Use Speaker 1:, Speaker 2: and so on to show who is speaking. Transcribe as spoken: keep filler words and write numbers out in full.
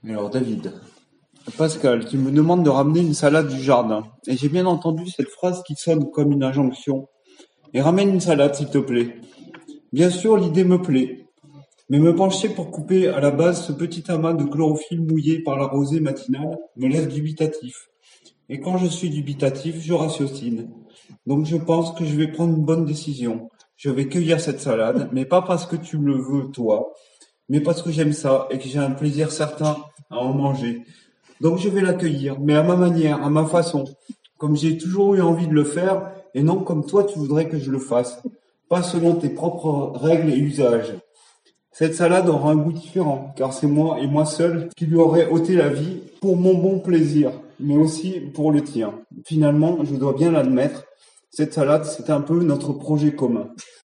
Speaker 1: Alors David, Pascal qui me demande de ramener une salade du jardin. Et j'ai bien entendu cette phrase qui sonne comme une injonction. Et ramène une salade s'il te plaît. Bien sûr l'idée me plaît, mais me pencher pour couper à la base ce petit amas de chlorophylle mouillé par la rosée matinale me laisse dubitatif. Et quand je suis dubitatif, je ratiocine. Donc je pense que je vais prendre une bonne décision. Je vais cueillir cette salade, mais pas parce que tu le veux toi, mais parce que j'aime ça et que j'ai un plaisir certain à en manger. Donc je vais l'accueillir, mais à ma manière, à ma façon, comme j'ai toujours eu envie de le faire, et non comme toi tu voudrais que je le fasse, pas selon tes propres règles et usages. Cette salade aura un goût différent, car c'est moi et moi seul qui lui aurais ôté la vie pour mon bon plaisir, mais aussi pour le tien. Finalement, je dois bien l'admettre, cette salade c'est un peu notre projet commun.